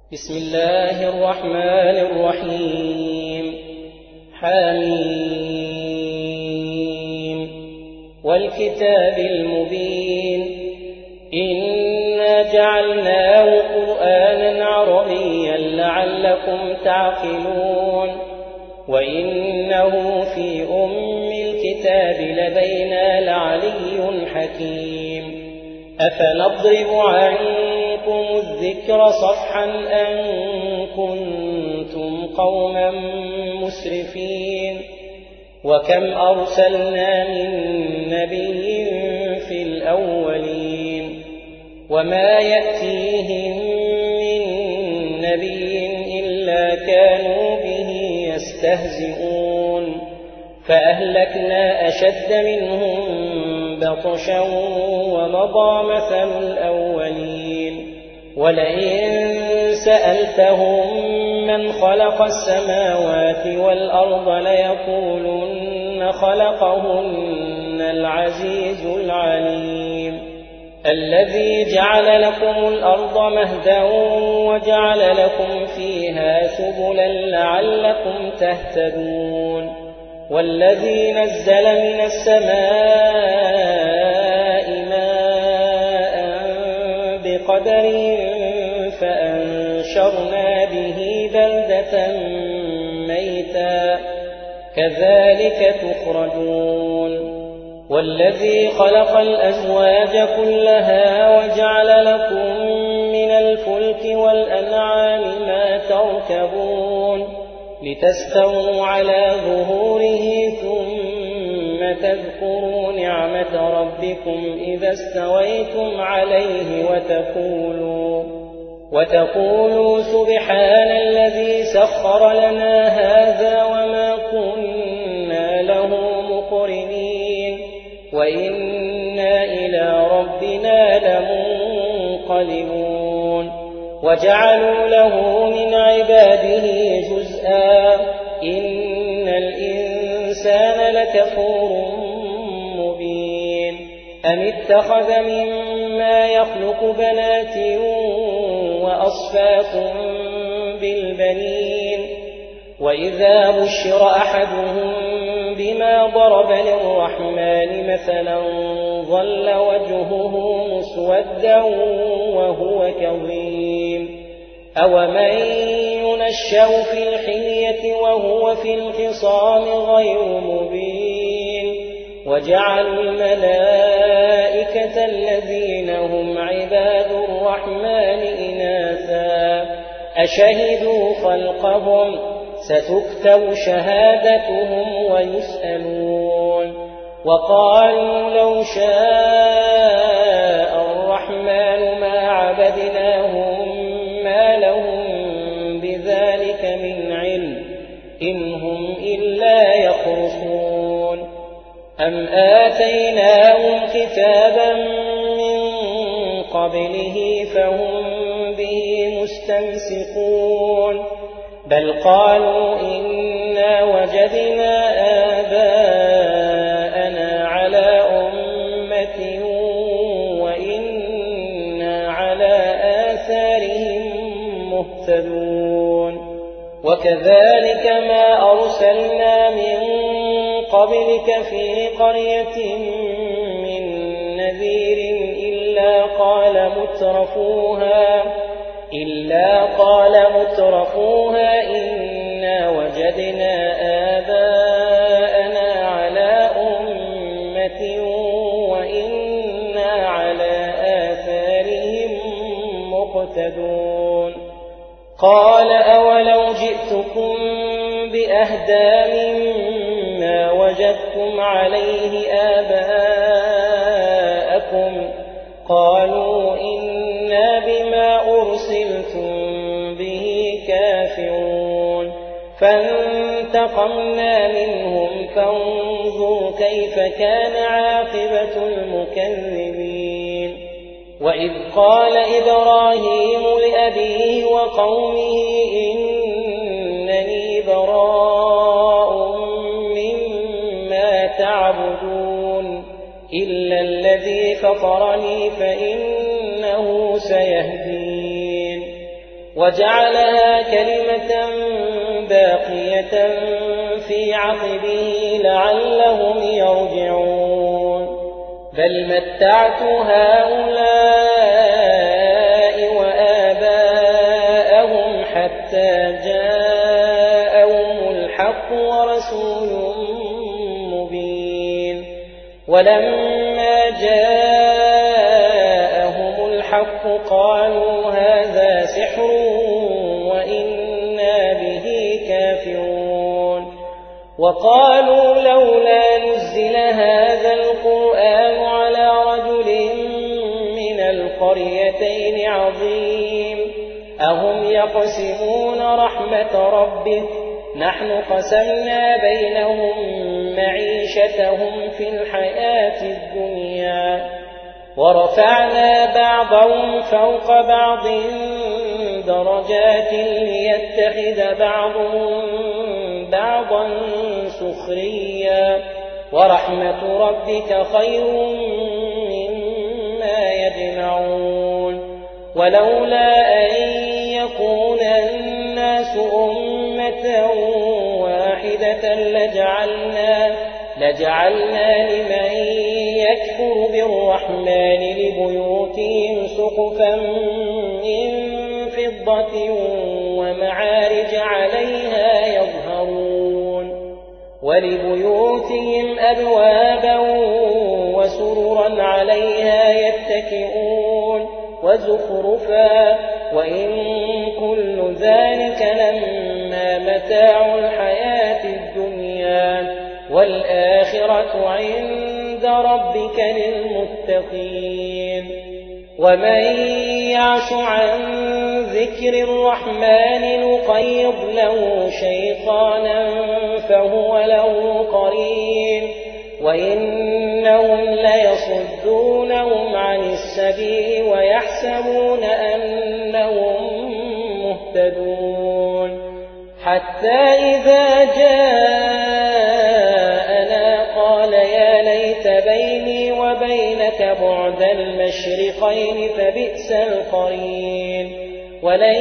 بسم الله الرحمن الرحيم حميم والكتاب المبين إنا جعلناه قرآنا عربيا لعلكم تعقلون وإنه في الكتاب لدينا لعلي حكيم أفنضرب عنكم الذكر صفحا أن كنتم قوما مسرفين وكم أرسلنا من نبي في الأولين وما يأتيهم من نبي إلا كانوا به يستهزئون فأهلكنا أشد منهم بطشا ومضى مثل الأولين ولئن سألتهم من خلق السماوات والأرض ليقولن خلقهن العزيز العليم الذي جعل لكم الأرض مهدا وجعل لكم فيها سبلا لعلكم تهتدون والذي نزل من السماء ماء بقدر فأنشرنا به بلدة ميتا كذلك تخرجون والذي خلق الأزواج كلها وجعل لكم من الفلك والأنعام ما تركبون لتستووا على ظهوره ثم تذكروا نعمة ربكم إذا استويتم عليه وتقولوا سبحان الذي سخر لنا هذا وما كنا له مقرنين وإنا إلى ربنا لمنقلبون وجعلوا له من عباده جزءا إن الإنسان لكفور مبين أم اتخذ مما يخلق بنات وأصفاكم بالبنين وإذا بشر أحدهم بما ضرب للرحمن مثلا ظل وجهه مسودا وهو كظيم أومن ينشأ في الحلية وهو في الخصام غير مبين وجعلوا الملائكة الذين هم عباد الرحمن إناثا أشهدوا خلقهم ستكتب شهادتهم ويسألون وقالوا لو شاء الرحمن ما عبدناهم ما لهم بذلك من علم إن هم إلا يخرصون أم آتيناهم كتابا من قبله فهم به مستمسكون بل قالوا إنا وجدنا آباءنا على أمة وإنا على آثارهم مهتدون وكذلك ما أرسلنا من قبلك في قرية من نذير إلا قال مترفوها إنا وجدنا آباءنا على أمة وإنا على آثارهم مقتدون قال أولو جئتكم بأهدى مما وجدتم عليه آباءكم قالوا إنا بما أرسلتم به كافرون فانتقمنا منهم فانظر كيف كان عاقبة المكذبين وإذ قال إبراهيم لأبيه وقومه إنني براء مما تعبدون إلا الذي فطرني فإنه سيهدين وجعلها كلمة باقية في عقبه لعلهم يرجعون بل متعت هؤلاء وآباءهم حتى جاءهم الحق ورسول مبين ولما جاءهم الحق قالوا هذا سحر وإنا به كافرون وقالوا لولا نزل هذا القرآن على رجل من القريتين عظيم أهم يقسمون رحمة ربك نحن قسمنا بينهم معيشتهم في الحياة الدنيا ورفعنا بعضهم فوق بعض درجات ليتخذ بعضهم بعضا سخريا ورحمة ربك خير مما يجمعون ولولا أن يكون الناس أمة واحدة لجعلنا لمن يكفر بالرحمن لبيوتهم سقفا من فضة ومعارج عليها يظهرون ولبيوتهم أبوابا وسررا عليها يتكئون وزخرفا وإن كل ذلك لما متاع الحياة الدنيا والآخرة عند ربك للمتقين ومن يعش عن ذكر الرحمن نقيض له شيطانا فهو له قرين وإنهم ليصدونهم عن السبيل ويحسبون أنهم مهتدون حتى إذا جاءنا قال يا ليت بيني وبينك بعد المشرقين فبئس القرين ولن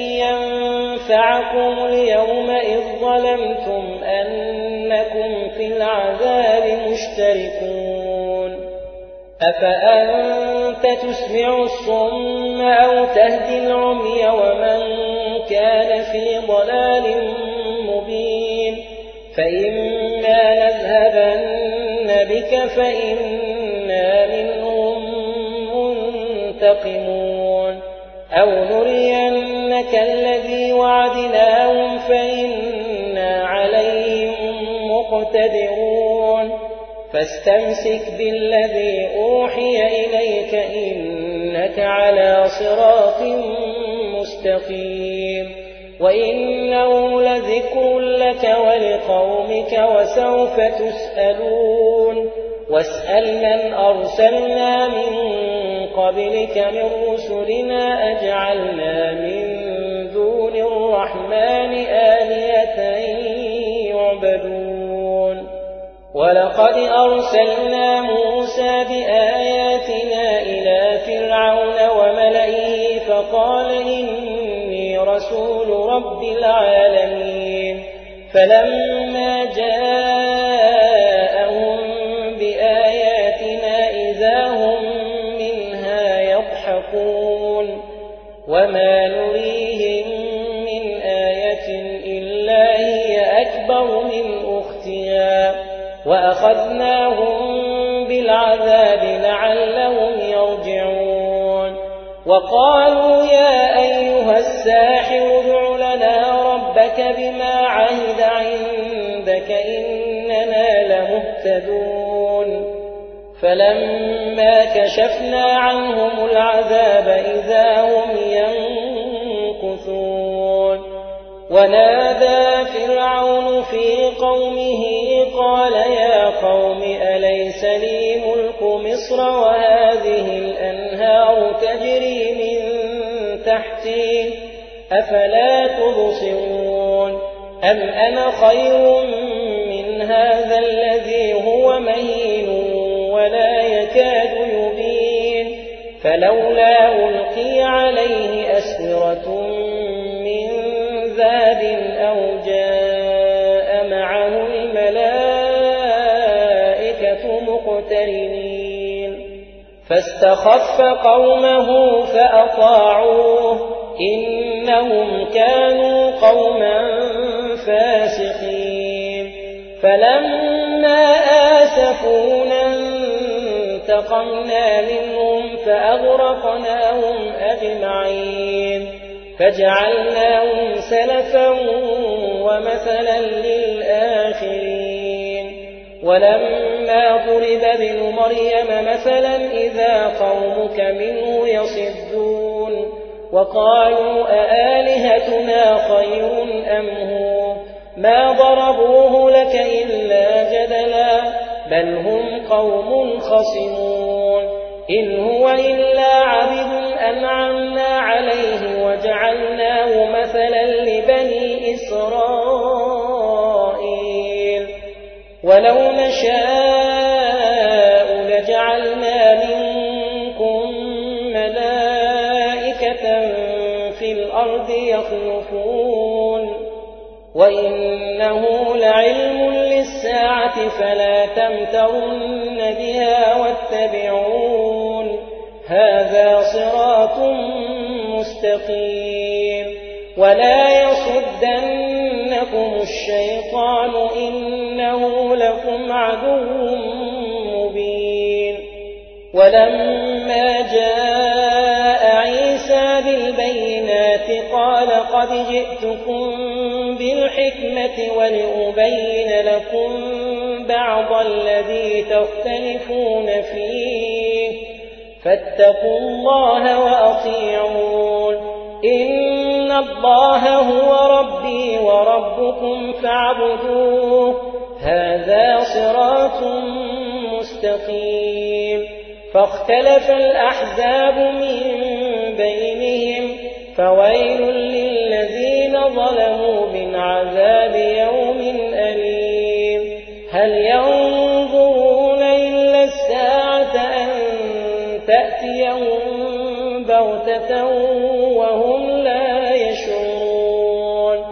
ينفعكم اليوم إذ ظلمتم أنكم في العذاب مشتركون أفأنت تسمع الصم أو تهدي العمي ومن كان في ضلال مبين فإما نذهبن بك فإنا منهم منتقمون أو نرينك الذي وعدناهم فإنا عليهم مقتدرون فاستمسك بالذي أوحي إليك إنك على صراط مستقيم وإنه لذكر لك ولقومك وسوف تسألون واسأل من أرسلنا من قبلك من رسلنا أجعلنا من دون الرحمن آلهة يعبدون ولقد أرسلنا موسى بآياتنا إلى فرعون وملئه فقال إني رسول رب العالمين فلما جاءهم بآياتنا إذا هم منها يضحكون وما نريهم من آية إلا هي أكبر من أختها وأخذناهم بالعذاب لعلهم يرجعون وقالوا يا أيها الساحر ادع لنا ربك بما عهد عندك إننا لمهتدون فلما كشفنا عنهم العذاب إذا هم ينكثون ونادى فرعون في قومه قال يا قوم أليس لي ملك مصر وهذه الأنهار تجري من تحتي أفلا تبصرون أم أنا خير من هذا الذي هو مهين ولا يكاد يبين فلولا ألقي عليه أسورة فاستخف قومه فأطاعوه إنهم كانوا قوما فاسقين فلما آسفونا انتقمنا منهم فأغرقناهم أجمعين فجعلناهم سلفا ومثلا للآخرين ولما ضرب ابن مريم مثلا إذا قومك منه يصدون وقالوا أآلهتنا خير أم هو ما ضربوه لك إلا جدلا بل هم قوم خصمون إن هو إلا عبد أنعمنا عليه وجعلناه مثلا لبني إسرائيل ولو نشاء لجعلنا منكم ملائكة في الأرض يخلفون وإنه لعلم للساعة فلا تمترن بها واتبعون هذا صراط مستقيم ولا يصدنكم الشيطان إنه لكم عدو مبين ولما جاء عيسى بالبينات قال قد جئتكم بالحكمة ولأبين لكم بعض الذي تختلفون فيه فاتقوا الله وأطيعون إن الله هو ربي وربكم فاعبدوه هذا صراط مستقيم فاختلف الأحزاب من بينهم فويل للذين ظلموا من عذاب يوم أليم هل ينظرون إلا الساعة أن تأتيهم بغتة وهم لا يشعرون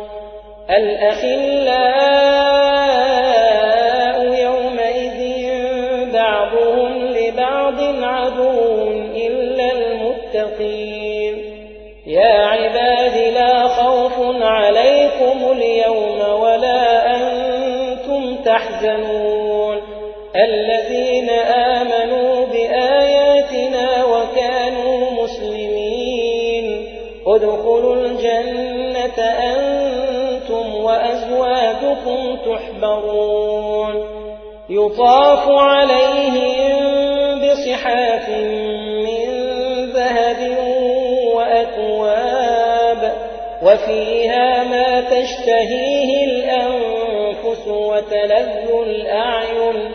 الأخلاء يومئذ بعضهم لبعض عدو إلا المتقين يا عباد لا خوف عليكم اليوم ولا أنتم تحزنون الذين آمنوا بآياتنا وكانوا مسلمين ادخلوا الجنة أنتم وأزواجكم تحبرون يطاف عليهم بصحاف من ذهب وأكواب وفيها ما تشتهيه الأنفس وتلذ الأعين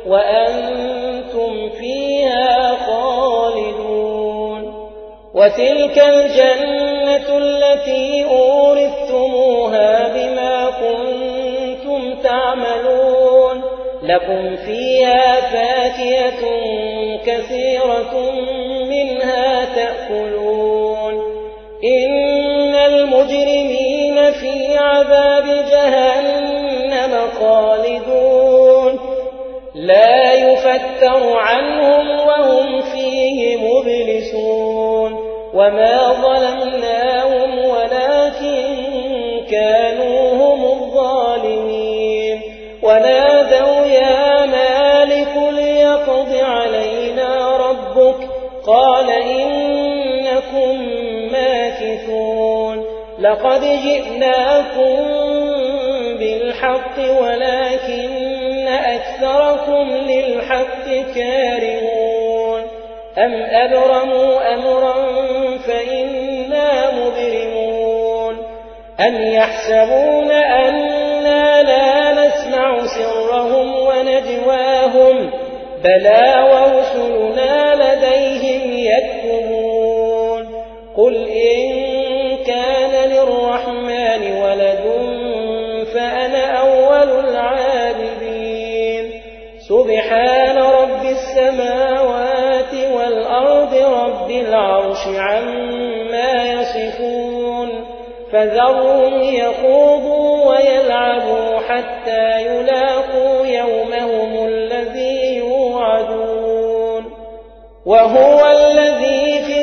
وأنتم فيها خالدون وتلك الجنة التي أورثتموها بما كنتم تعملون لكم فيها فاكهة كثيرة منها تأكلون إن المجرمين في عذاب جهنم خالدون لا يفتر عنهم وهم فيه مبلسون وما ظلمناهم ولكن كانوا هم الظالمين ونادوا يا مالك ليقض علينا ربك قال إنكم ماكثون لقد جئناكم بالحق ولكن أكثركم للحق كارهون أم أبرموا أمرا فإنا مبرمون أم يحسبون أنا لا نسمع سرهم ونجواهم بلى ورسلنا لديهم يكتبون قل إن كان للرحمن ولد فأنا أول العابدين سبحان رب السماوات والأرض رب العرش عما يصفون فذرهم يخوضوا ويلعبوا حتى يلاقوا يومهم الذي يوعدون وهو الذي في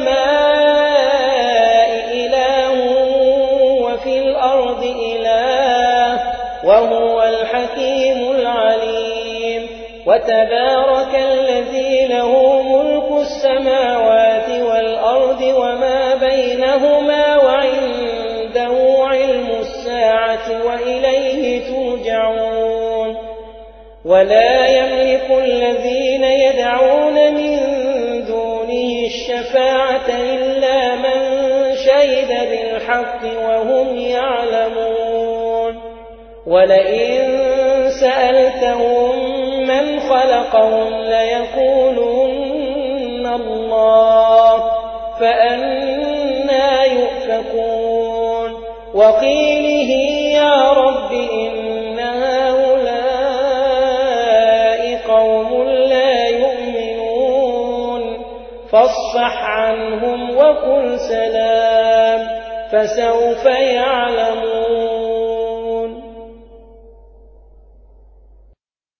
السماء إله وفي الأرض إله وهو الحكيم العليم وتبارك الذي له ملك السماوات والأرض وما بينهما وعنده علم الساعة وإليه ترجعون ولا يملك الذين يدعون من دونه الشفاعة إلا من شهد بالحق وهم يعلمون ولئن سألتهم من خلقهم ليقولن الله فأنى يؤفكون وقيله يا رب إن هؤلاء قوم لا يؤمنون فاصفح عنهم وقل سلام فسوف يعلمون